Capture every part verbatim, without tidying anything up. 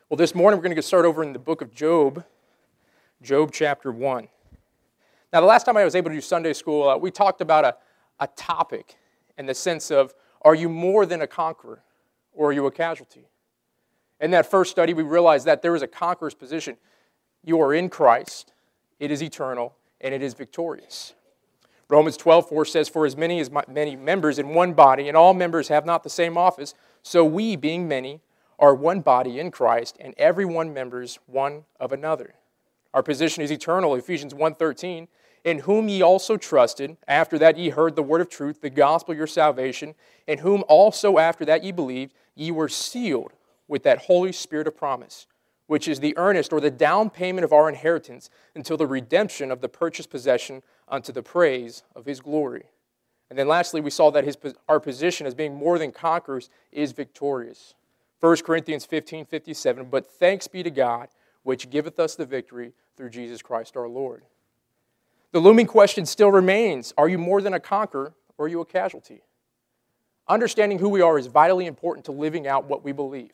Well, this morning we're going to get started over in the book of Job, Job chapter one. Now, the last time I was able to do Sunday school, uh, we talked about a, a topic in the sense of, are you more than a conqueror or are you a casualty? In that first study, we realized that there is a conqueror's position. You are in Christ, it is eternal, and it is victorious. Romans twelve four says, for as many as many members in one body, and all members have not the same office, so we, being many, are one body in Christ, and every one members one of another. Our position is eternal, Ephesians one thirteen, in whom ye also trusted, after that ye heard the word of truth, the gospel of your salvation, in whom also after that ye believed, ye were sealed with that Holy Spirit of promise, which is the earnest or the down payment of our inheritance until the redemption of the purchased possession unto the praise of his glory. And then lastly, we saw that his, our position as being more than conquerors is victorious. First Corinthians fifteen fifty-seven, but thanks be to God, which giveth us the victory through Jesus Christ our Lord. The looming question still remains, are you more than a conqueror or are you a casualty? Understanding who we are is vitally important to living out what we believe.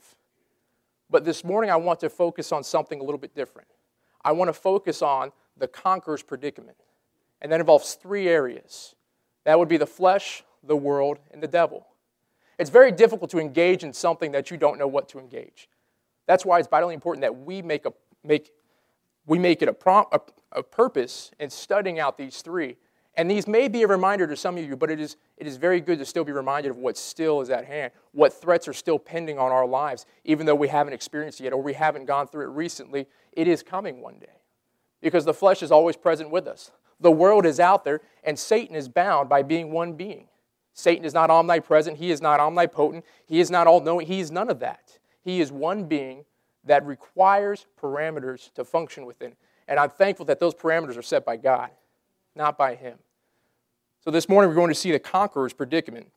But this morning I want to focus on something a little bit different. I want to focus on the conqueror's predicament. And that involves three areas. That would be the flesh, the world, and the devil. It's very difficult to engage in something that you don't know what to engage. That's why it's vitally important that we make a make we make it a, prom, a, a purpose in studying out these three. And these may be a reminder to some of you, but it is it is very good to still be reminded of what still is at hand, what threats are still pending on our lives, even though we haven't experienced it yet or we haven't gone through it recently. It is coming one day, because the flesh is always present with us. The world is out there, and Satan is bound by being one being. Satan is not omnipresent. He is not omnipotent. He is not all-knowing. He is none of that. He is one being that requires parameters to function within. And I'm thankful that those parameters are set by God, not by him. So this morning we're going to see the conqueror's predicament.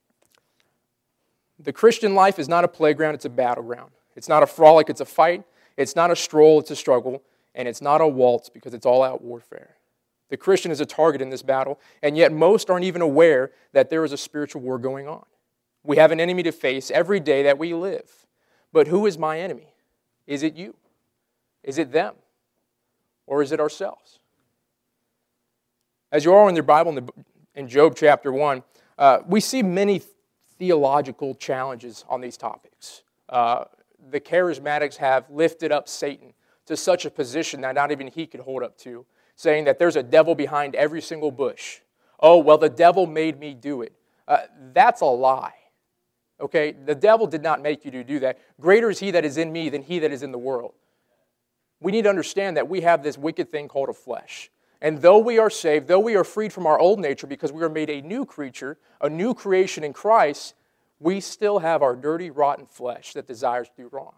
The Christian life is not a playground, it's a battleground. It's not a frolic, it's a fight. It's not a stroll, it's a struggle. And it's not a waltz, because it's all-out warfare. The Christian is a target in this battle, and yet most aren't even aware that there is a spiritual war going on. We have an enemy to face every day that we live. But who is my enemy? Is it you? Is it them? Or is it ourselves? As you are in your Bible, in, the, in Job chapter one, uh, we see many theological challenges on these topics. Uh, the charismatics have lifted up Satan to such a position that not even he could hold up to, saying that there's a devil behind every single bush. Oh, well, the devil made me do it. Uh, that's a lie. Okay? The devil did not make you to do that. Greater is he that is in me than he that is in the world. We need to understand that we have this wicked thing called a flesh. And though we are saved, though we are freed from our old nature because we are made a new creature, a new creation in Christ, we still have our dirty, rotten flesh that desires to do wrong.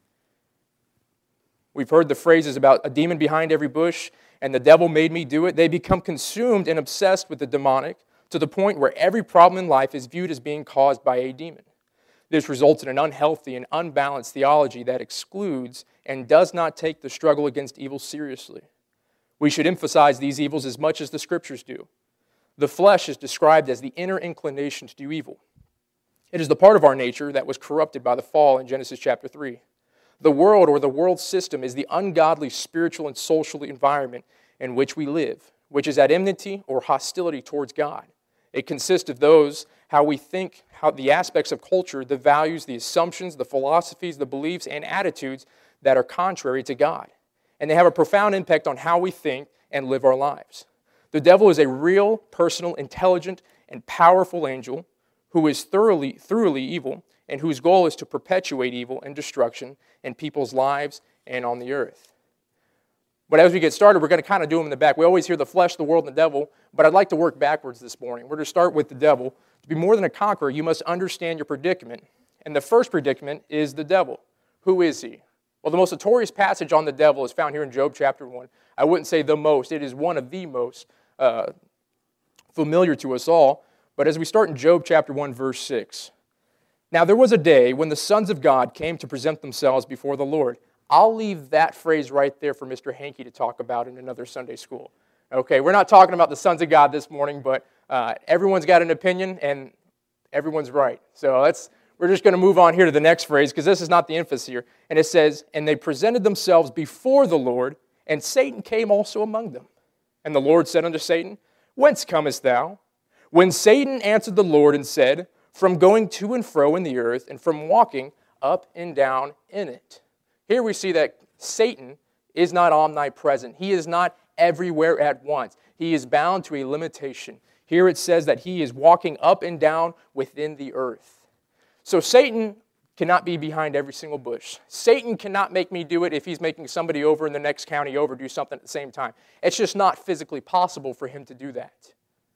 We've heard the phrases about a demon behind every bush, and the devil made me do it. They become consumed and obsessed with the demonic to the point where every problem in life is viewed as being caused by a demon. This results in an unhealthy and unbalanced theology that excludes and does not take the struggle against evil seriously. We should emphasize these evils as much as the Scriptures do. The flesh is described as the inner inclination to do evil. It is the part of our nature that was corrupted by the fall in Genesis chapter three. The world or the world system is the ungodly spiritual and social environment in which we live, which is at enmity or hostility towards God. It consists of those, how we think, how the aspects of culture, the values, the assumptions, the philosophies, the beliefs, and attitudes that are contrary to God. And they have a profound impact on how we think and live our lives. The devil is a real, personal, intelligent, and powerful angel who is thoroughly, thoroughly evil, and whose goal is to perpetuate evil and destruction in people's lives and on the earth. But as we get started, we're going to kind of do them in the back. We always hear the flesh, the world, and the devil, but I'd like to work backwards this morning. We're going to start with the devil. To be more than a conqueror, you must understand your predicament. And the first predicament is the devil. Who is he? Well, the most notorious passage on the devil is found here in Job chapter one. I wouldn't say the most. It is one of the most uh, familiar to us all. But as we start in Job chapter one, verse six, now there was a day when the sons of God came to present themselves before the Lord. I'll leave that phrase right there for Mister Hankey to talk about in another Sunday school. Okay, we're not talking about the sons of God this morning, but uh, everyone's got an opinion and everyone's right. So let's we're just going to move on here to the next phrase because this is not the emphasis here. And it says, and they presented themselves before the Lord, and Satan came also among them. And the Lord said unto Satan, whence comest thou? When Satan answered the Lord and said, from going to and fro in the earth, and from walking up and down in it. Here we see that Satan is not omnipresent. He is not everywhere at once. He is bound to a limitation. Here it says that he is walking up and down within the earth. So Satan cannot be behind every single bush. Satan cannot make me do it if he's making somebody over in the next county over do something at the same time. It's just not physically possible for him to do that.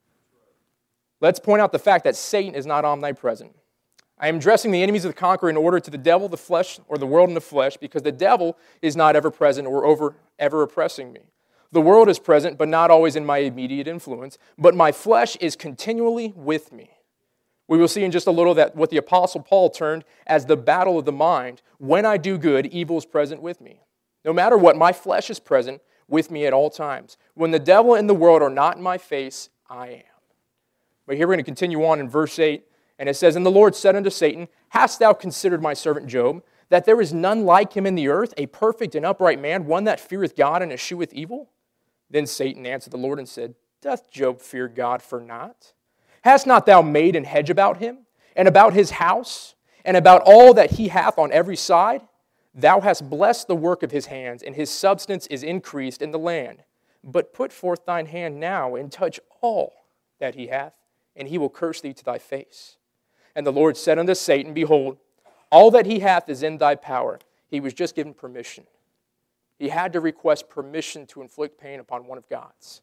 Let's point out the fact that Satan is not omnipresent. I am addressing the enemies of the conqueror in order to the devil, the flesh, or the world in the flesh, because the devil is not ever present or over, ever oppressing me. The world is present, but not always in my immediate influence, but my flesh is continually with me. We will see in just a little that what the Apostle Paul termed as the battle of the mind. When I do good, evil is present with me. No matter what, my flesh is present with me at all times. When the devil and the world are not in my face, I am. But here we're going to continue on in verse eight, and it says, and the Lord said unto Satan, hast thou considered my servant Job, that there is none like him in the earth, a perfect and upright man, one that feareth God and escheweth evil? Then Satan answered the Lord and said, doth Job fear God for naught? Hast not thou made an hedge about him, and about his house, and about all that he hath on every side? Thou hast blessed the work of his hands, and his substance is increased in the land. But put forth thine hand now, and touch all that he hath, and he will curse thee to thy face. And the Lord said unto Satan, behold, all that he hath is in thy power. He was just given permission. He had to request permission to inflict pain upon one of God's.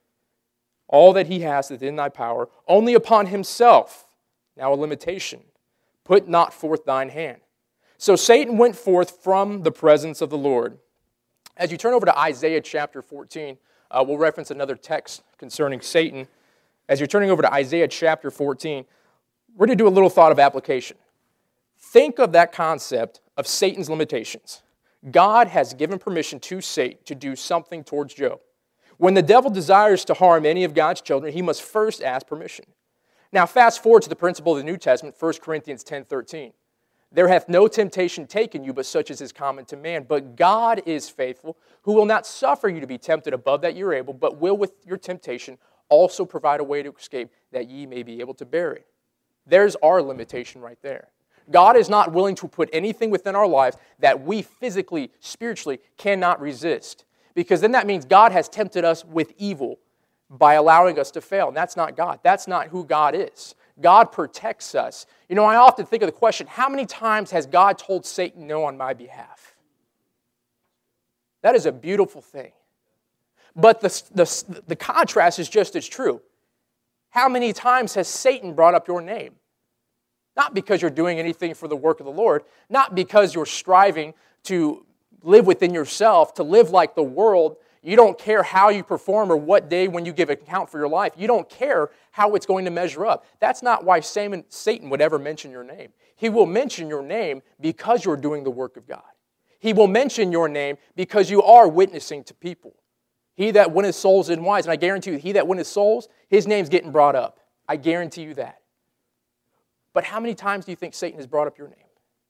All that he has is in thy power, only upon himself. Now a limitation. Put not forth thine hand. So Satan went forth from the presence of the Lord. As you turn over to Isaiah chapter fourteen, uh, we'll reference another text concerning Satan. As you're turning over to Isaiah chapter fourteen, we're going to do a little thought of application. Think of that concept of Satan's limitations. God has given permission to Satan to do something towards Job. When the devil desires to harm any of God's children, he must first ask permission. Now, fast forward to the principle of the New Testament, First Corinthians ten thirteen. There hath no temptation taken you, but such as is common to man. But God is faithful, who will not suffer you to be tempted above that you're able, but will with your temptation also provide a way to escape, that ye may be able to bear it. There's our limitation right there. God is not willing to put anything within our lives that we physically, spiritually cannot resist. Because then that means God has tempted us with evil by allowing us to fail. And that's not God. That's not who God is. God protects us. You know, I often think of the question, how many times has God told Satan no on my behalf? That is a beautiful thing. But the, the, the contrast is just as true. How many times has Satan brought up your name? Not because you're doing anything for the work of the Lord, not because you're striving to live within yourself, to live like the world. You don't care how you perform or what day when you give account for your life. You don't care how it's going to measure up. That's not why Satan would ever mention your name. He will mention your name because you're doing the work of God. He will mention your name because you are witnessing to people. He that winneth souls is wise, and I guarantee you, he that winneth souls, his name's getting brought up. I guarantee you that. But how many times do you think Satan has brought up your name?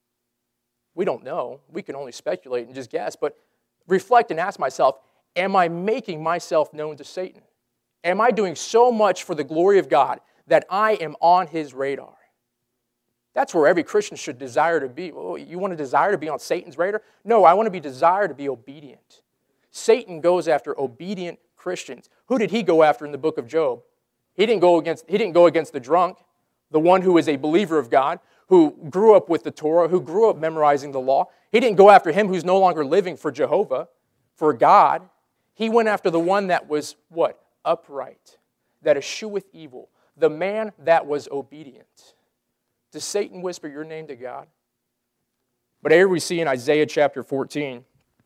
We don't know. We can only speculate and just guess. But reflect and ask myself, am I making myself known to Satan? Am I doing so much for the glory of God that I am on his radar? That's where every Christian should desire to be. Oh, you want to desire to be on Satan's radar? No, I want to be desire to be obedient. Satan goes after obedient Christians. Who did he go after in the book of Job? He didn't go against, he didn't go against the drunk, the one who is a believer of God, who grew up with the Torah, who grew up memorizing the law. He didn't go after him who's no longer living for Jehovah, for God. He went after the one that was, what? Upright, that escheweth evil, the man that was obedient. Does Satan whisper your name to God? But here we see in Isaiah chapter fourteen,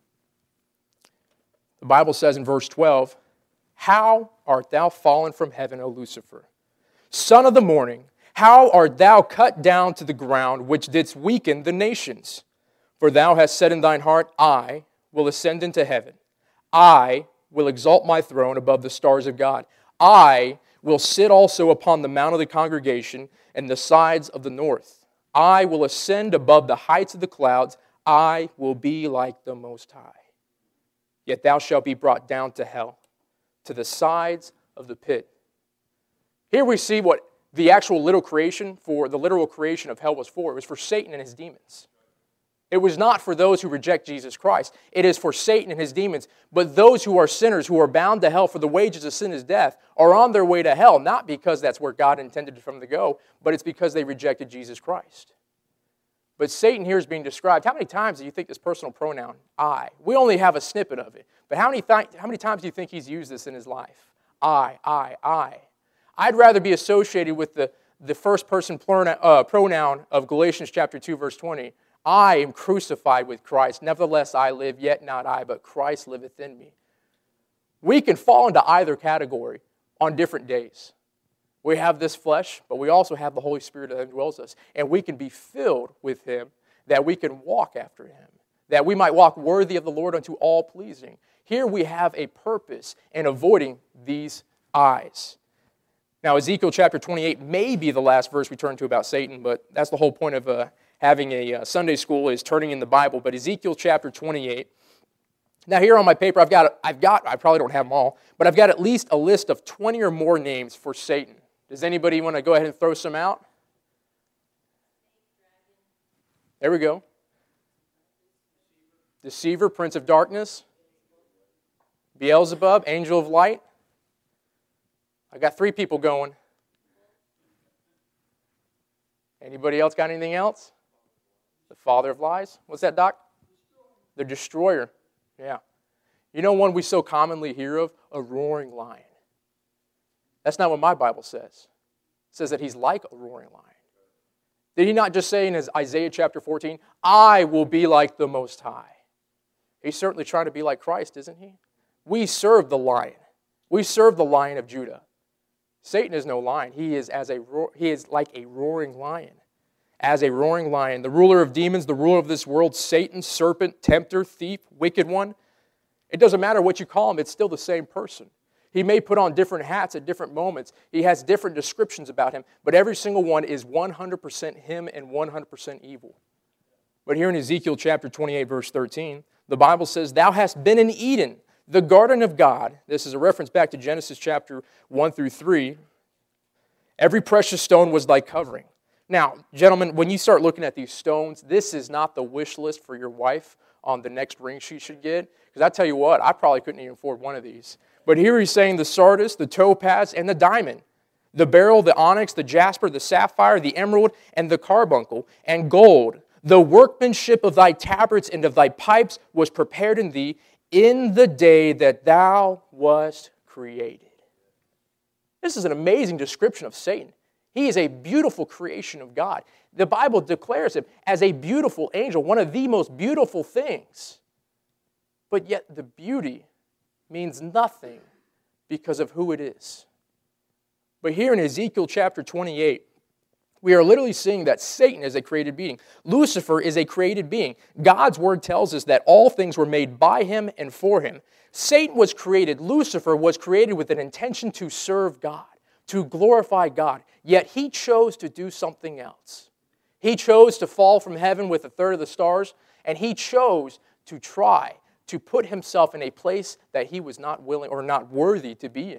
the Bible says in verse twelve, how art thou fallen from heaven, O Lucifer, son of the morning? How art thou cut down to the ground, which didst weaken the nations? For thou hast said in thine heart, I will ascend into heaven. I will exalt my throne above the stars of God. I will sit also upon the mount of the congregation and the sides of the north. I will ascend above the heights of the clouds. I will be like the Most High. Yet thou shalt be brought down to hell, to the sides of the pit. Here we see what the actual literal creation for the literal creation of hell was for. It was for Satan and his demons. It was not for those who reject Jesus Christ. It is for Satan and his demons. But those who are sinners, who are bound to hell for the wages of sin is death, are on their way to hell, not because that's where God intended for them to go, but it's because they rejected Jesus Christ. But Satan here is being described. How many times do you think this personal pronoun, I? We only have a snippet of it. But how many, th- how many times do you think he's used this in his life? I, I, I. I'd rather be associated with the, the first person plurna, uh, pronoun of Galatians chapter two, verse twenty. I am crucified with Christ. Nevertheless I live, yet not I, but Christ liveth in me. We can fall into either category on different days. We have this flesh, but we also have the Holy Spirit that indwells us. And we can be filled with Him, that we can walk after Him, that we might walk worthy of the Lord unto all pleasing. Here we have a purpose in avoiding these eyes. Now, Ezekiel chapter twenty-eight may be the last verse we turn to about Satan, but that's the whole point of uh, having a uh, Sunday school is turning in the Bible. But Ezekiel chapter twenty-eight. Now, here on my paper, I've got, I've got, I probably don't have them all, but I've got at least a list of twenty or more names for Satan. Does anybody want to go ahead and throw some out? There we go. Deceiver, Prince of Darkness. Beelzebub, Angel of Light. I got three people going. Anybody else got anything else? The father of lies. What's that, Doc? The destroyer. Yeah. You know one we so commonly hear of? A roaring lion. That's not what my Bible says. It says that he's like a roaring lion. Did he not just say in his Isaiah chapter fourteen, I will be like the Most High? He's certainly trying to be like Christ, isn't he? We serve the lion. We serve the Lion of Judah. Satan is no lion. He is as a he is like a roaring lion. As a roaring lion, the ruler of demons, the ruler of this world, Satan, serpent, tempter, thief, wicked one. It doesn't matter what you call him, it's still the same person. He may put on different hats at different moments. He has different descriptions about him, but every single one is one hundred percent him and one hundred percent evil. But here in Ezekiel chapter twenty-eight, verse thirteen, the Bible says, Thou hast been in Eden, the garden of God. This is a reference back to Genesis chapter one through three. Every precious stone was thy covering. Now, gentlemen, when you start looking at these stones, this is not the wish list for your wife on the next ring she should get. Because I tell you what, I probably couldn't even afford one of these. But here he's saying the sardis, the topaz, and the diamond. The beryl, the onyx, the jasper, the sapphire, the emerald, and the carbuncle, and gold. The workmanship of thy tabrets and of thy pipes was prepared in thee in the day that thou wast created. This is an amazing description of Satan. He is a beautiful creation of God. The Bible declares him as a beautiful angel, one of the most beautiful things. But yet the beauty means nothing because of who it is. But here in Ezekiel chapter twenty-eight, we are literally seeing that Satan is a created being. Lucifer is a created being. God's word tells us that all things were made by him and for him. Satan was created. Lucifer was created with an intention to serve God, to glorify God. Yet he chose to do something else. He chose to fall from heaven with a third of the stars, and he chose to try to put himself in a place that he was not willing or not worthy to be in.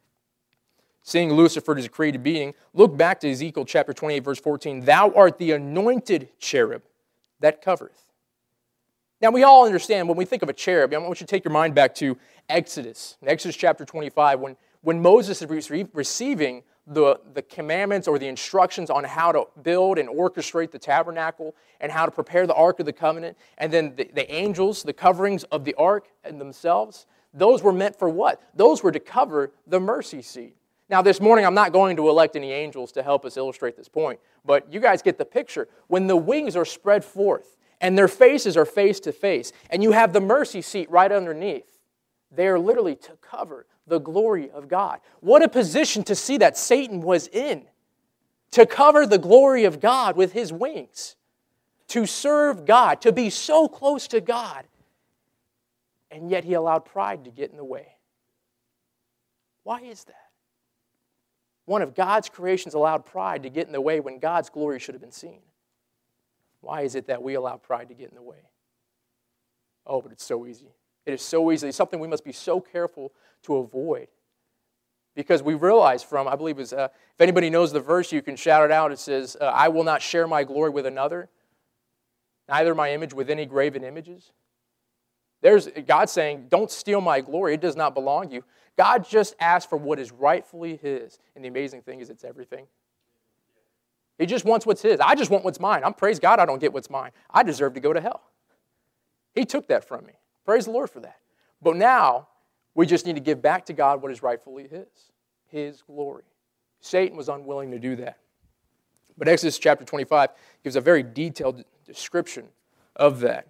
Seeing Lucifer as a created being, look back to Ezekiel chapter twenty-eight, verse fourteen. Thou art the anointed cherub that covereth. Now, we all understand when we think of a cherub, I want you to take your mind back to Exodus. In Exodus chapter twenty-five, when, when Moses is re- receiving the, the commandments or the instructions on how to build and orchestrate the tabernacle and how to prepare the Ark of the Covenant, and then the, the angels, the coverings of the Ark and themselves, those were meant for what? Those were to cover the mercy seat. Now, this morning, I'm not going to elect any angels to help us illustrate this point, but you guys get the picture. When the wings are spread forth and their faces are face to face, and you have the mercy seat right underneath, they are literally to cover the glory of God. What a position to see that Satan was in, to cover the glory of God with his wings, to serve God, to be so close to God, and yet he allowed pride to get in the way. Why is that? One of God's creations allowed pride to get in the way when God's glory should have been seen. Why is it that we allow pride to get in the way? Oh, but it's so easy. It is so easy. It's something we must be so careful to avoid. Because we realize from, I believe, is uh, if anybody knows the verse, you can shout it out. It says, uh, I will not share my glory with another, neither my image with any graven images. There's God saying, don't steal my glory. It does not belong to you. God just asked for what is rightfully his. And the amazing thing is it's everything. He just wants what's his. I just want what's mine. I'm praise God I don't get what's mine. I deserve to go to hell. He took that from me. Praise the Lord for that. But now, we just need to give back to God what is rightfully his. His glory. Satan was unwilling to do that. But Exodus chapter twenty-five gives a very detailed description of that.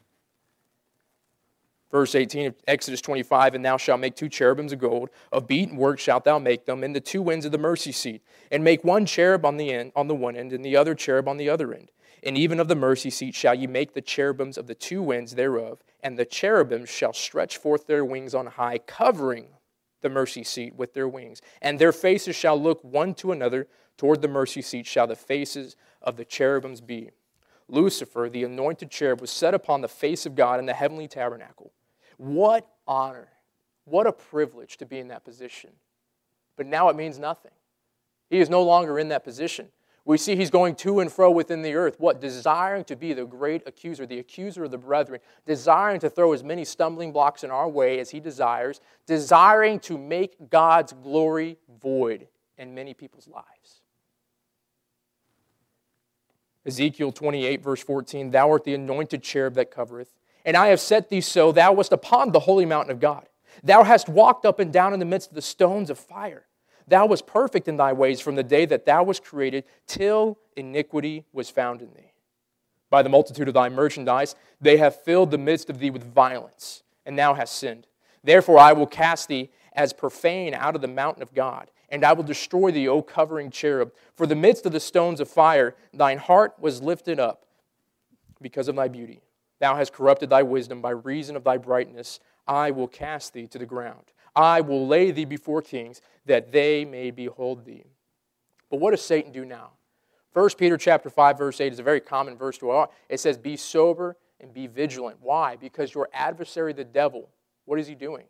Verse eighteen of Exodus twenty-five, and thou shalt make two cherubims of gold, of beaten work shalt thou make them, in the two ends of the mercy seat, and make one cherub on the end, on the one end, and the other cherub on the other end. And even of the mercy seat shall ye make the cherubims of the two ends thereof, and the cherubims shall stretch forth their wings on high, covering the mercy seat with their wings. And their faces shall look one to another, toward the mercy seat shall the faces of the cherubims be. Lucifer, the anointed cherub, was set upon the face of God in the heavenly tabernacle. What honor, what a privilege to be in that position. But now it means nothing. He is no longer in that position. We see he's going to and fro within the earth. What? Desiring to be the great accuser, the accuser of the brethren. Desiring to throw as many stumbling blocks in our way as he desires. Desiring to make God's glory void in many people's lives. Ezekiel twenty-eight, verse fourteen, thou art the anointed cherub that covereth, and I have set thee so, thou wast upon the holy mountain of God. Thou hast walked up and down in the midst of the stones of fire. Thou wast perfect in thy ways from the day that thou wast created, till iniquity was found in thee. By the multitude of thy merchandise, they have filled the midst of thee with violence, and thou hast sinned. Therefore I will cast thee as profane out of the mountain of God, and I will destroy thee, O covering cherub. For the midst of the stones of fire, thine heart was lifted up because of thy beauty. Thou hast corrupted thy wisdom by reason of thy brightness. I will cast thee to the ground. I will lay thee before kings, that they may behold thee. But what does Satan do now? First Peter chapter five, verse eight is a very common verse to all. It says, be sober and be vigilant. Why? Because your adversary, the devil, what is he doing?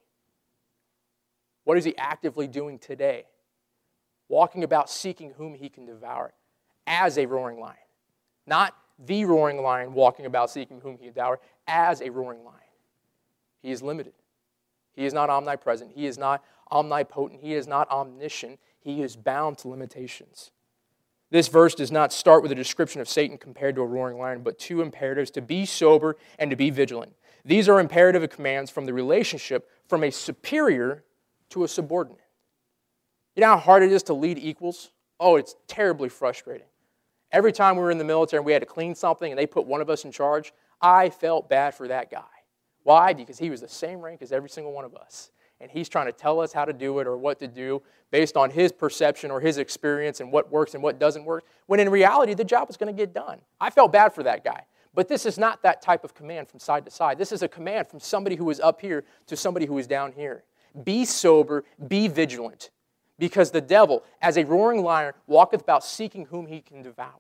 What is he actively doing today? Walking about seeking whom he can devour as a roaring lion. Not the roaring lion walking about seeking whom he can devour, as a roaring lion. He is limited. He is not omnipresent. He is not omnipotent. He is not omniscient. He is bound to limitations. This verse does not start with a description of Satan compared to a roaring lion, but two imperatives, to be sober and to be vigilant. These are imperative commands from the relationship from a superior to a subordinate. You know how hard it is to lead equals? Oh, it's terribly frustrating. Every time we were in the military and we had to clean something and they put one of us in charge, I felt bad for that guy. Why? Because he was the same rank as every single one of us. And he's trying to tell us how to do it or what to do based on his perception or his experience and what works and what doesn't work, when in reality, the job was going to get done. I felt bad for that guy. But this is not that type of command from side to side. This is a command from somebody who is up here to somebody who is down here. Be sober, be vigilant, because the devil, as a roaring lion, walketh about seeking whom he can devour.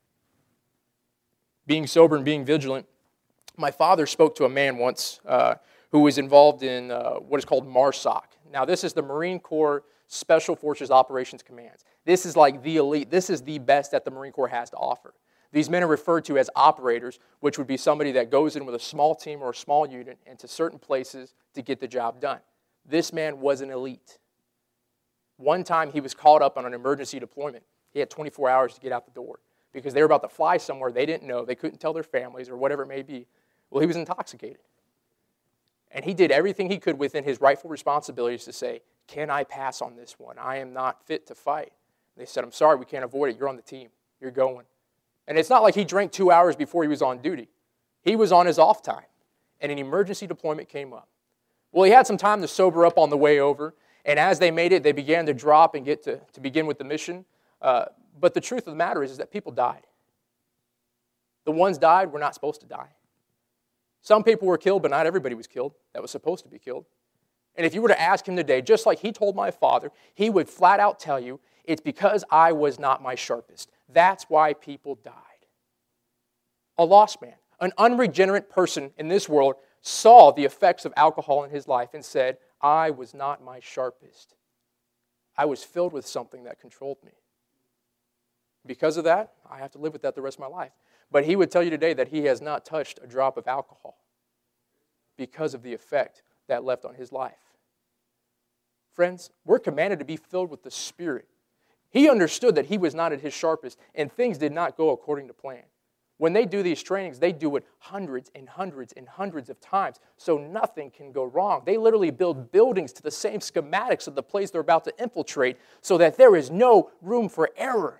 Being sober and being vigilant. My father spoke to a man once uh, who was involved in uh, what is called MARSOC. Now, this is the Marine Corps Special Forces Operations Commands. This is like the elite. This is the best that the Marine Corps has to offer. These men are referred to as operators, which would be somebody that goes in with a small team or a small unit into certain places to get the job done. This man was an elite. One time he was called up on an emergency deployment. He had twenty-four hours to get out the door because they were about to fly somewhere they didn't know. They couldn't tell their families or whatever it may be. Well, he was intoxicated. And he did everything he could within his rightful responsibilities to say, can I pass on this one? I am not fit to fight. And they said, I'm sorry, we can't avoid it. You're on the team. You're going. And it's not like he drank two hours before he was on duty. He was on his off time. And an emergency deployment came up. Well, he had some time to sober up on the way over. And as they made it, they began to drop and get to, to begin with the mission. Uh, but the truth of the matter is, is that people died. The ones died were not supposed to die. Some people were killed, but not everybody was killed that was supposed to be killed. And if you were to ask him today, just like he told my father, he would flat out tell you, it's because I was not my sharpest. That's why people died. a lost man, an unregenerate person in this world, saw the effects of alcohol in his life and said, I was not my sharpest. I was filled with something that controlled me. Because of that, I have to live with that the rest of my life. But he would tell you today that he has not touched a drop of alcohol because of the effect that left on his life. Friends, we're commanded to be filled with the Spirit. He understood that he was not at his sharpest, and things did not go according to plan. When they do these trainings, they do it hundreds and hundreds and hundreds of times, so nothing can go wrong. They literally build buildings to the same schematics of the place they're about to infiltrate so that there is no room for error.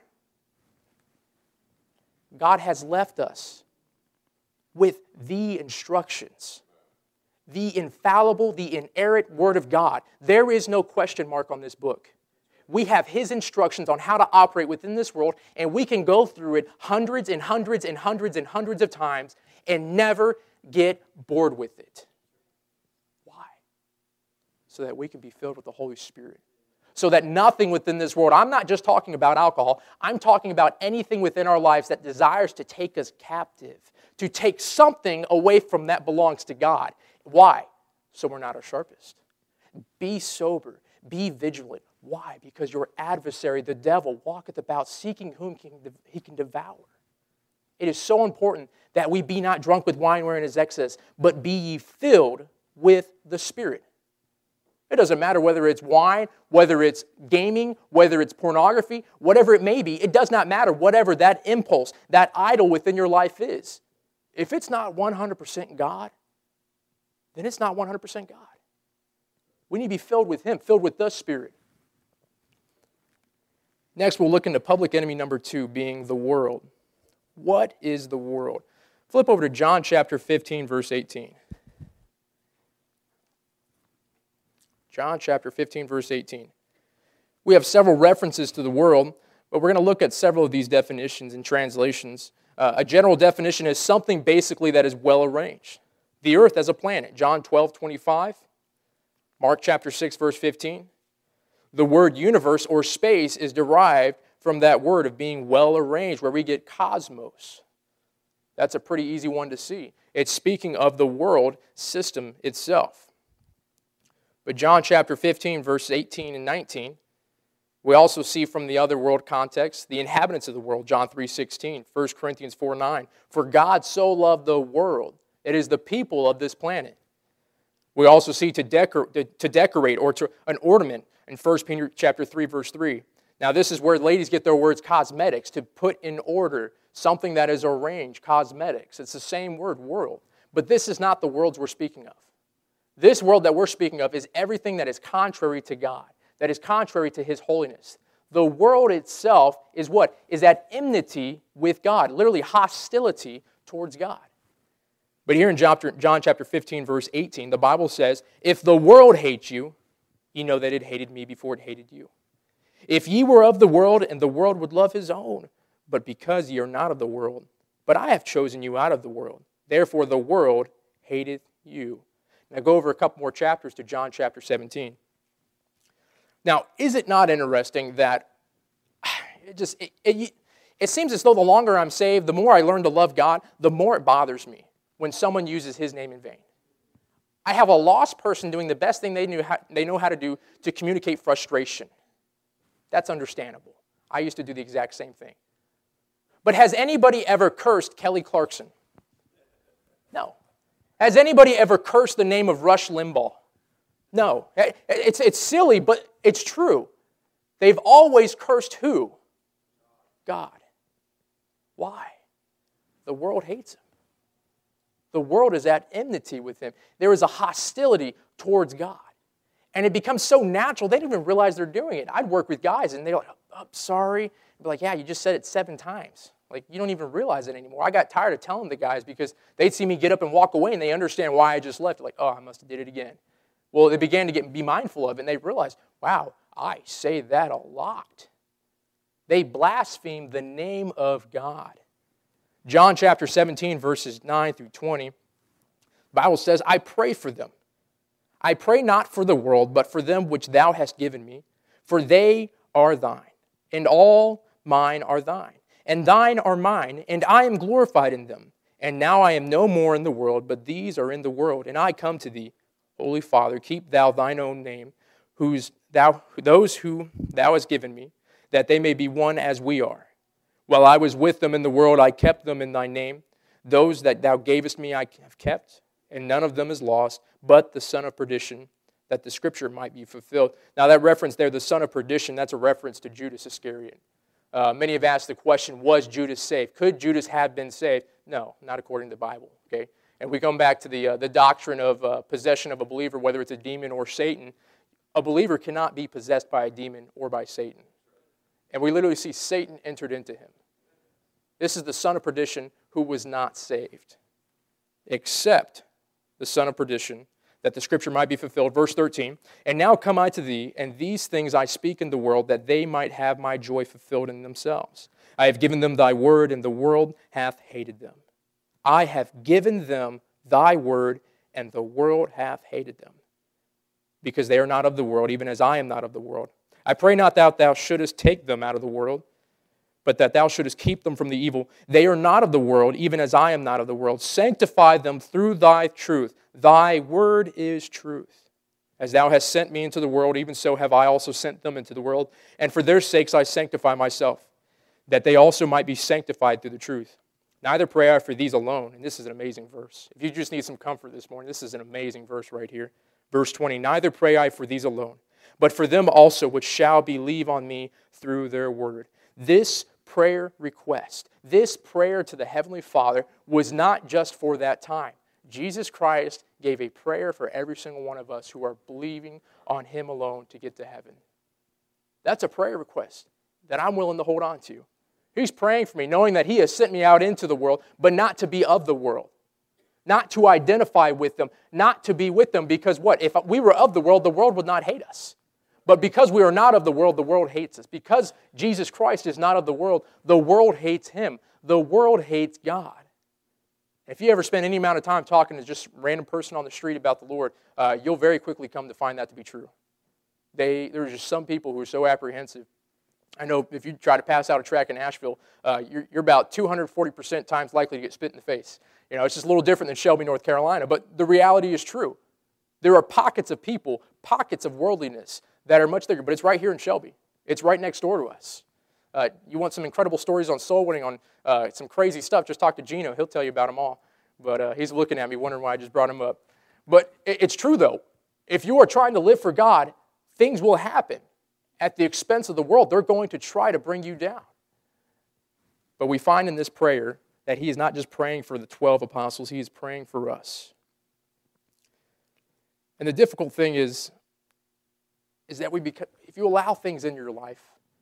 God has left us with the instructions, the infallible, the inerrant Word of God. There is no question mark on this book. We have His instructions on how to operate within this world, and we can go through it hundreds and hundreds and hundreds and hundreds of times and never get bored with it. Why? So that we can be filled with the Holy Spirit. So that nothing within this world, I'm not just talking about alcohol, I'm talking about anything within our lives that desires to take us captive, to take something away from that belongs to God. Why? So we're not our sharpest. Be sober. Be vigilant. Why? Because your adversary, the devil, walketh about seeking whom he can devour. It is so important that we be not drunk with wine wherein is excess, but be ye filled with the Spirit. It doesn't matter whether it's wine, whether it's gaming, whether it's pornography, whatever it may be. It does not matter whatever that impulse, that idol within your life is. If it's not one hundred percent God, then it's not one hundred percent God. We need to be filled with Him, filled with the Spirit. Next, we'll look into public enemy number two, being the world. What is the world? Flip over to John chapter fifteen, verse eighteen. John chapter fifteen, verse eighteen. We have several references to the world, but we're going to look at several of these definitions and translations. Uh, a general definition is something basically that is well arranged. The earth as a planet, John twelve, twenty-five. Mark chapter six, verse fifteen. The word universe or space is derived from that word of being well arranged, where we get cosmos. That's a pretty easy one to see. It's speaking of the world system itself. But John chapter fifteen, verse eighteen and nineteen, we also see from the other world context, the inhabitants of the world, John three sixteen, First Corinthians four nine. For God so loved the world, it is the people of this planet. We also see to, decor- to decorate or to an ornament in First Peter chapter three, verse three. Now this is where ladies get their words cosmetics, to put in order, something that is arranged, cosmetics. It's the same word, world. But this is not the worlds we're speaking of. This world that we're speaking of is everything that is contrary to God, that is contrary to His holiness. The world itself is what? Is at enmity with God, literally hostility towards God. But here in John chapter fifteen, verse eighteen, the Bible says, if the world hates you, ye know that it hated me before it hated you. If ye were of the world, and the world would love his own, but because ye are not of the world, but I have chosen you out of the world, therefore the world hateth you. Now go over a couple more chapters to John chapter seventeen. Now, is it not interesting that it just it, it, it seems as though the longer I'm saved, the more I learn to love God, the more it bothers me when someone uses His name in vain. I have a lost person doing the best thing they knew how, they know how to do to communicate frustration. That's understandable. I used to do the exact same thing. But has anybody ever cursed Kelly Clarkson? No. Has anybody ever cursed the name of Rush Limbaugh? No. It's, it's silly, but it's true. They've always cursed who? God. Why? The world hates Him. The world is at enmity with Him. There is a hostility towards God. And it becomes so natural, they don't even realize they're doing it. I'd work with guys, and they're like, oh, I'm sorry. I'd be like, yeah, you just said it seven times. Like, you don't even realize it anymore. I got tired of telling the guys because they'd see me get up and walk away, and they understand why I just left. Like, oh, I must have did it again. Well, they began to get be mindful of it, and they realized, wow, I say that a lot. They blaspheme the name of God. John chapter seventeen, verses nine through twenty, the Bible says, I pray for them. I pray not for the world, but for them which thou hast given me, for they are thine, and all mine are thine, and thine are mine, and I am glorified in them. And now I am no more in the world, but these are in the world. And I come to thee, Holy Father, keep thou thine own name, whose thou those who thou hast given me, that they may be one as we are. While I was with them in the world, I kept them in thy name. Those that thou gavest me I have kept, and none of them is lost, but the son of perdition, that the scripture might be fulfilled. Now that reference there, the son of perdition, that's a reference to Judas Iscariot. Uh, many have asked the question, was Judas saved? Could Judas have been saved? No, not according to the Bible. Okay, and we come back to the uh, the doctrine of uh, possession of a believer, whether it's a demon or Satan. A believer cannot be possessed by a demon or by Satan. And we literally see Satan entered into him. This is the son of perdition who was not saved, except the son of perdition, that the scripture might be fulfilled. Verse thirteen, and now come I to thee, and these things I speak in the world, that they might have my joy fulfilled in themselves. I have given them thy word, and the world hath hated them. I have given them thy word, and the world hath hated them, because they are not of the world, even as I am not of the world. I pray not that thou shouldest take them out of the world, but that thou shouldest keep them from the evil. They are not of the world, even as I am not of the world. Sanctify them through thy truth. Thy word is truth. As thou hast sent me into the world, even so have I also sent them into the world. And for their sakes I sanctify myself, that they also might be sanctified through the truth. Neither pray I for these alone. And this is an amazing verse. If you just need some comfort this morning, this is an amazing verse right here. Verse twenty, neither pray I for these alone, but for them also which shall believe on me through their word. This prayer request, this prayer to the Heavenly Father was not just for that time. Jesus Christ gave a prayer for every single one of us who are believing on Him alone to get to heaven. That's a prayer request that I'm willing to hold on to. He's praying for me, knowing that He has sent me out into the world, but not to be of the world. Not to identify with them, not to be with them, because what? If we were of the world, the world would not hate us. But because we are not of the world, the world hates us. Because Jesus Christ is not of the world, the world hates Him. The world hates God. If you ever spend any amount of time talking to just a random person on the street about the Lord, uh, you'll very quickly come to find that to be true. They, there's just some people who are so apprehensive. I know if you try to pass out a tract in Asheville, uh, you're, you're about two hundred forty percent times likely to get spit in the face. You know, it's just a little different than Shelby, North Carolina, but the reality is true. There are pockets of people, pockets of worldliness that are much bigger, but it's right here in Shelby. It's right next door to us. Uh, you want some incredible stories on soul winning, on uh, some crazy stuff, just talk to Gino. He'll tell you about them all. But uh, he's looking at me wondering why I just brought him up. But it, it's true, though. If you are trying to live for God, things will happen at the expense of the world. They're going to try to bring you down. But we find in this prayer that he is not just praying for the twelve apostles, he is praying for us. And the difficult thing is, is that we become, if you allow things in your life,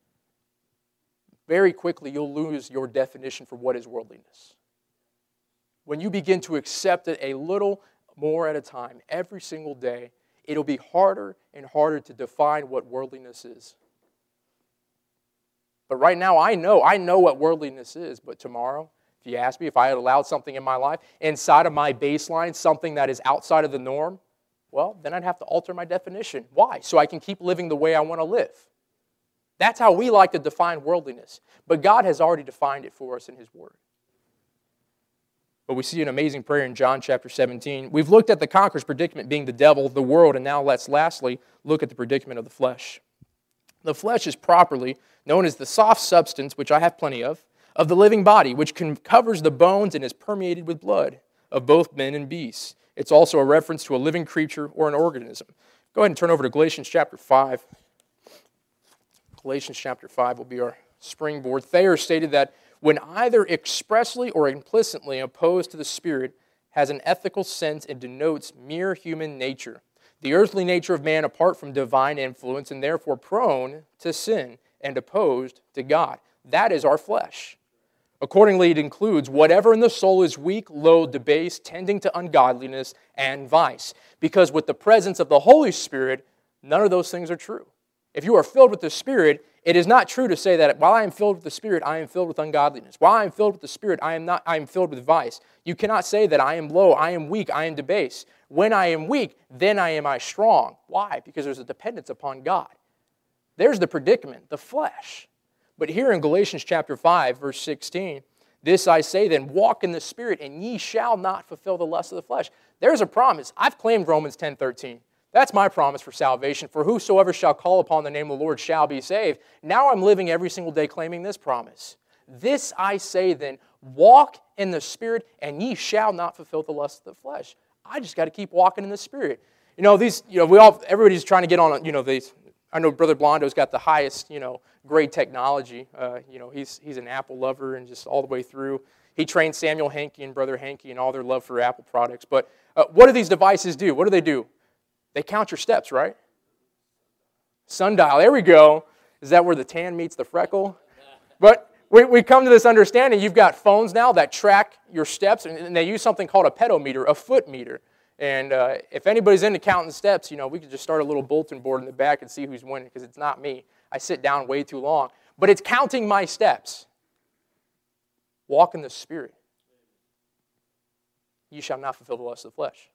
very quickly you'll lose your definition for what is worldliness. When you begin to accept it a little more at a time, every single day, it'll be harder and harder to define what worldliness is. But right now, I know, I know what worldliness is, but tomorrow, if you ask me if I had allowed something in my life, inside of my baseline, something that is outside of the norm, well, then I'd have to alter my definition. Why? So I can keep living the way I want to live. That's how we like to define worldliness. But God has already defined it for us in His Word. But we see an amazing prayer in John chapter seventeen. We've looked at the conqueror's predicament being the devil, the world, and now let's lastly look at the predicament of the flesh. The flesh is properly known as the soft substance, which I have plenty of, of the living body, which covers the bones and is permeated with blood of both men and beasts. It's also a reference to a living creature or an organism. Go ahead and turn over to Galatians chapter five. Galatians chapter five will be our springboard. Thayer stated that when either expressly or implicitly opposed to the Spirit, has an ethical sense and denotes mere human nature, the earthly nature of man apart from divine influence, and therefore prone to sin and opposed to God. That is our flesh. Accordingly, it includes whatever in the soul is weak, low, debased, tending to ungodliness and vice. Because with the presence of the Holy Spirit, none of those things are true. If you are filled with the Spirit, it is not true to say that while I am filled with the Spirit, I am filled with ungodliness. While I am filled with the Spirit, I am not. I am filled with vice. You cannot say that I am low, I am weak, I am debased. When I am weak, then I am I strong. Why? Because there's a dependence upon God. There's the predicament, the flesh. But here in Galatians chapter five, verse sixteen, This I say then, walk in the Spirit, and ye shall not fulfill the lust of the flesh. There's a promise. I've claimed Romans ten thirteen. That's my promise for salvation. For whosoever shall call upon the name of the Lord shall be saved. Now I'm living every single day claiming this promise. This I say then, walk in the Spirit, and ye shall not fulfill the lust of the flesh. I just got to keep walking in the Spirit. You know, these, you know, we all, everybody's trying to get on, you know, these, I know Brother Blondo's got the highest, you know, grade technology. Uh, you know, he's he's an Apple lover and just all the way through. He trained Samuel Hankey and Brother Hankey and all their love for Apple products. But uh, what do these devices do? What do they do? They count your steps, right? Sundial, there we go. Is that where the tan meets the freckle? But we, we come to this understanding. You've got phones now that track your steps, and, and they use something called a pedometer, a foot meter. And uh, if anybody's into counting steps, you know, we could just start a little bulletin board in the back and see who's winning, because it's not me. I sit down way too long. But it's counting my steps. Walk in the Spirit. You shall not fulfill the lust of the flesh.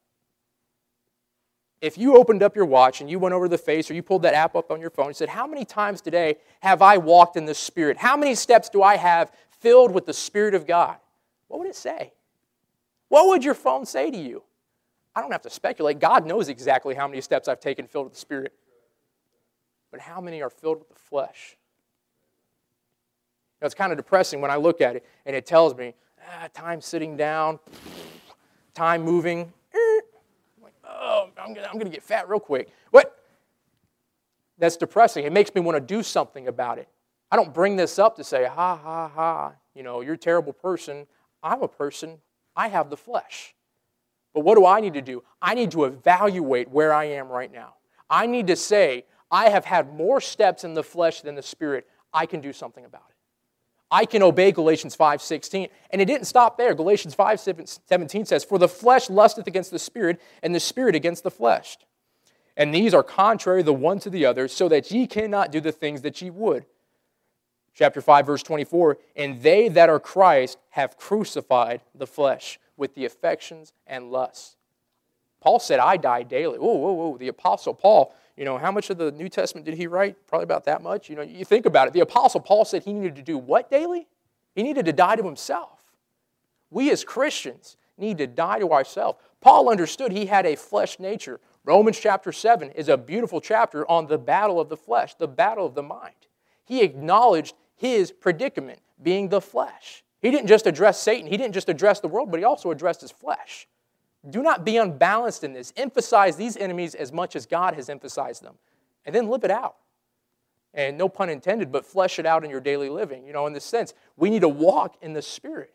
If you opened up your watch and you went over to the face, or you pulled that app up on your phone and said, how many times today have I walked in the Spirit? How many steps do I have filled with the Spirit of God? What would it say? What would your phone say to you? I don't have to speculate. God knows exactly how many steps I've taken filled with the Spirit. But how many are filled with the flesh? You know, it's kind of depressing when I look at it and it tells me, ah, time sitting down, time moving. I'm like, oh, I'm going I'm going to get fat real quick. What? That's depressing. It makes me want to do something about it. I don't bring this up to say, ha, ha, ha, you know, you're a terrible person. I'm a person. I have the flesh. But what do I need to do? I need to evaluate where I am right now. I need to say, I have had more steps in the flesh than the Spirit. I can do something about it. I can obey Galatians five sixteen. And it didn't stop there. Galatians five seventeen says, for the flesh lusteth against the Spirit, and the Spirit against the flesh. And these are contrary the one to the other, so that ye cannot do the things that ye would. Chapter five, verse twenty-four, and they that are Christ have crucified the flesh with the affections and lusts. Paul said, I die daily. Whoa, whoa, whoa. The Apostle Paul, you know, how much of the New Testament did he write? Probably about that much. You know, you think about it. The Apostle Paul said he needed to do what daily? He needed to die to himself. We as Christians need to die to ourselves. Paul understood he had a flesh nature. Romans chapter seven is a beautiful chapter on the battle of the flesh, the battle of the mind. He acknowledged his predicament, being the flesh. He didn't just address Satan. He didn't just address the world, but he also addressed his flesh. Do not be unbalanced in this. Emphasize these enemies as much as God has emphasized them. And then live it out. And no pun intended, but flesh it out in your daily living. You know, in this sense, we need to walk in the Spirit.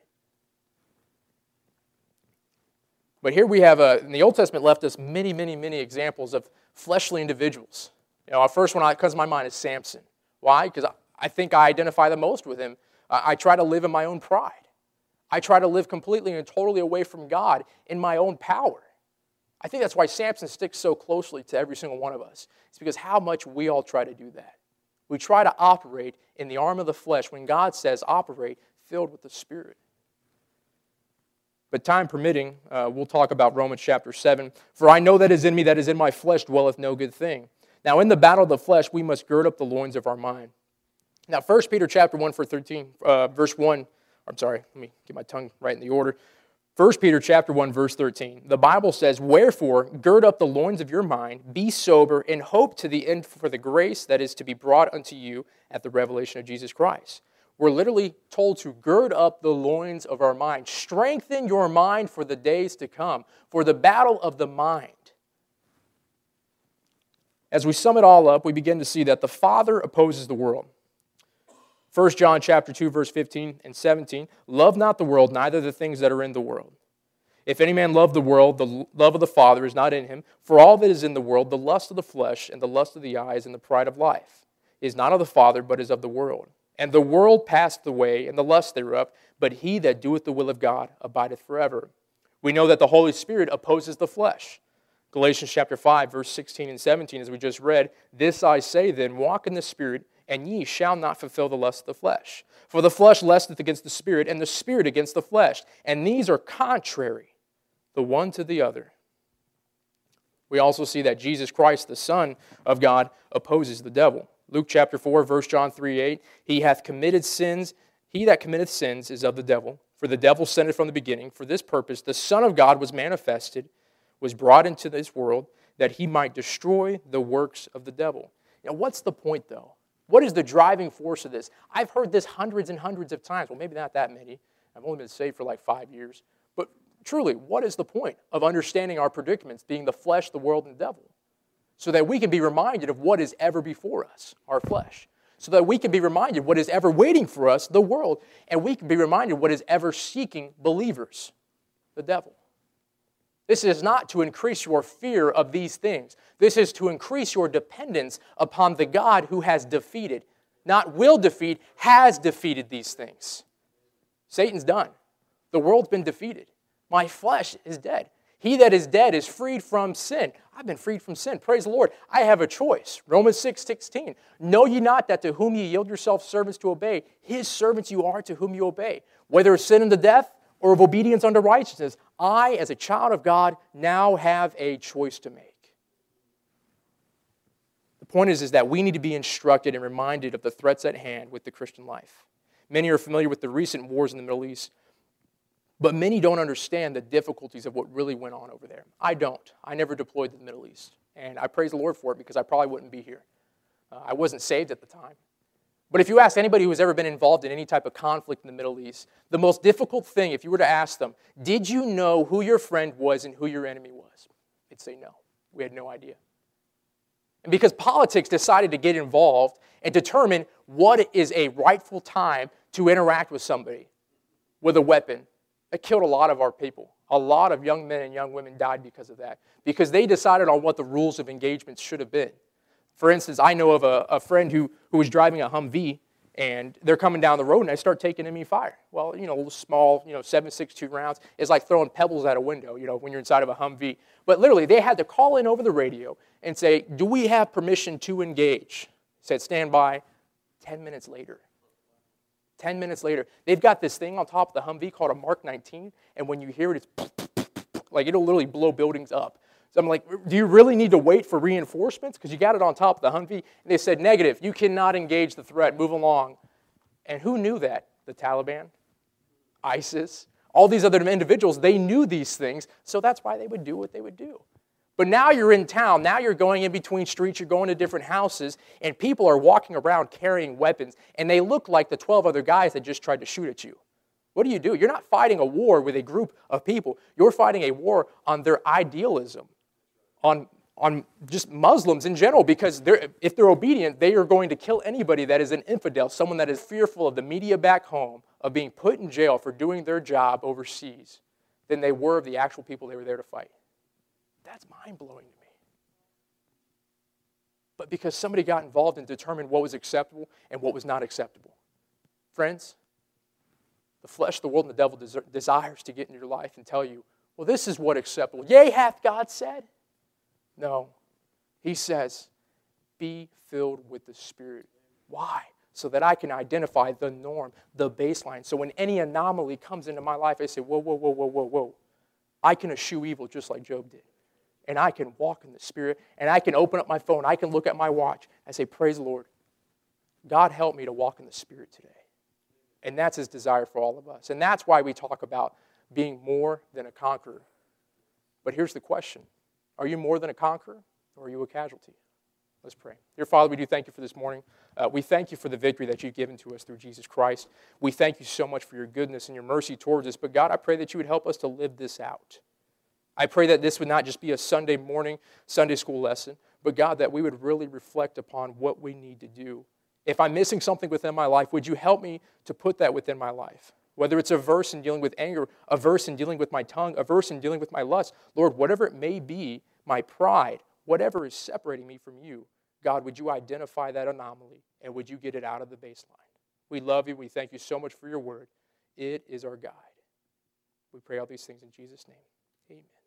But here we have, a, in the Old Testament left us many, many, many examples of fleshly individuals. You know, our first one that comes to my mind is Samson. Why? Because I, I think I identify the most with him. I, I try to live in my own pride. I try to live completely and totally away from God in my own power. I think that's why Samson sticks so closely to every single one of us. It's because how much we all try to do that. We try to operate in the arm of the flesh when God says operate filled with the Spirit. But time permitting, uh, we'll talk about Romans chapter seven. For I know that is in me, that is in my flesh, dwelleth no good thing. Now in the battle of the flesh, we must gird up the loins of our mind. Now First Peter chapter one, for thirteen, uh, verse one, I'm sorry, let me get my tongue right in the order. First Peter chapter one, verse thirteen. The Bible says, wherefore, gird up the loins of your mind, be sober, and hope to the end for the grace that is to be brought unto you at the revelation of Jesus Christ. We're literally told to gird up the loins of our mind. Strengthen your mind for the days to come, for the battle of the mind. As we sum it all up, we begin to see that the Father opposes the world. First John chapter two, verse fifteen and seventeen, love not the world, neither the things that are in the world. If any man love the world, the love of the Father is not in him. For all that is in the world, the lust of the flesh, and the lust of the eyes, and the pride of life, is not of the Father, but is of the world. And the world passeth away, and the lust thereof, but he that doeth the will of God abideth forever. We know that the Holy Spirit opposes the flesh. Galatians chapter five, verse sixteen and seventeen, as we just read, this I say then, walk in the Spirit, and ye shall not fulfill the lust of the flesh. For the flesh lusteth against the Spirit, and the Spirit against the flesh. And these are contrary, the one to the other. We also see that Jesus Christ, the Son of God, opposes the devil. Luke chapter four, verse John three, eight, he hath committed sins, He that committeth sins is of the devil, for the devil sinned from the beginning. For this purpose the Son of God was manifested, was brought into this world, that he might destroy the works of the devil. Now, what's the point, though? What is the driving force of this? I've heard this hundreds and hundreds of times. Well, maybe not that many. I've only been saved for like five years. But truly, what is the point of understanding our predicaments, being the flesh, the world, and the devil? So that we can be reminded of what is ever before us, our flesh. So that we can be reminded what is ever waiting for us, the world. And we can be reminded what is ever seeking believers, the devil. This is not to increase your fear of these things. This is to increase your dependence upon the God who has defeated, not will defeat, has defeated these things. Satan's done. The world's been defeated. My flesh is dead. He that is dead is freed from sin. I've been freed from sin. Praise the Lord. I have a choice. Romans six sixteen. Know ye not that to whom ye yield yourselves servants to obey, his servants you are to whom you obey, whether of sin unto death or of obedience unto righteousness. I, as a child of God, now have a choice to make. The point is, is that we need to be instructed and reminded of the threats at hand with the Christian life. Many are familiar with the recent wars in the Middle East, but many don't understand the difficulties of what really went on over there. I don't. I never deployed to the Middle East, and I praise the Lord for it because I probably wouldn't be here. Uh, I wasn't saved at the time. But if you ask anybody who has ever been involved in any type of conflict in the Middle East, the most difficult thing, if you were to ask them, did you know who your friend was and who your enemy was? They'd say no. We had no idea. And because politics decided to get involved and determine what is a rightful time to interact with somebody with a weapon, it killed a lot of our people. A lot of young men and young women died because of that, because they decided on what the rules of engagement should have been. For instance, I know of a, a friend who, who was driving a Humvee, and they're coming down the road, and I start taking enemy fire. Well, you know, a little small, you know, seven six two rounds is like throwing pebbles at a window, you know, when you're inside of a Humvee. But literally, they had to call in over the radio and say, do we have permission to engage? Said, stand by. Ten minutes later. Ten minutes later. They've got this thing on top of the Humvee called a Mark nineteen, and when you hear it, it's like it'll literally blow buildings up. So I'm like, do you really need to wait for reinforcements? Because you got it on top of the Humvee. And they said, negative, you cannot engage the threat, move along. And who knew that? The Taliban, ISIS, all these other individuals, they knew these things, so that's why they would do what they would do. But now you're in town, now you're going in between streets, you're going to different houses, and people are walking around carrying weapons, and they look like the twelve other guys that just tried to shoot at you. What do you do? You're not fighting a war with a group of people. You're fighting a war on their idealism. On, on just Muslims in general, because they're, if they're obedient, they are going to kill anybody that is an infidel, someone that is fearful of the media back home, of being put in jail for doing their job overseas, than they were of the actual people they were there to fight. That's mind-blowing to me. But because somebody got involved and determined what was acceptable and what was not acceptable. Friends, the flesh, the world, and the devil des- desires to get into your life and tell you, well, this is what acceptable. Yea, hath God said. No. He says, be filled with the Spirit. Why? So that I can identify the norm, the baseline. So when any anomaly comes into my life, I say, whoa, whoa, whoa, whoa, whoa, whoa. I can eschew evil just like Job did. And I can walk in the Spirit, and I can open up my phone, I can look at my watch, and say, praise the Lord. God help me to walk in the Spirit today. And that's His desire for all of us. And that's why we talk about being more than a conqueror. But here's the question. Are you more than a conqueror, or are you a casualty? Let's pray. Dear Father, we do thank you for this morning. Uh, we thank you for the victory that you've given to us through Jesus Christ. We thank you so much for your goodness and your mercy towards us. But God, I pray that you would help us to live this out. I pray that this would not just be a Sunday morning Sunday school lesson, but God, that we would really reflect upon what we need to do. If I'm missing something within my life, would you help me to put that within my life? Whether it's a verse in dealing with anger, a verse in dealing with my tongue, a verse in dealing with my lust, Lord, whatever it may be, my pride, whatever is separating me from you, God, would you identify that anomaly and would you get it out of the baseline? We love you. We thank you so much for your word. It is our guide. We pray all these things in Jesus' name. Amen.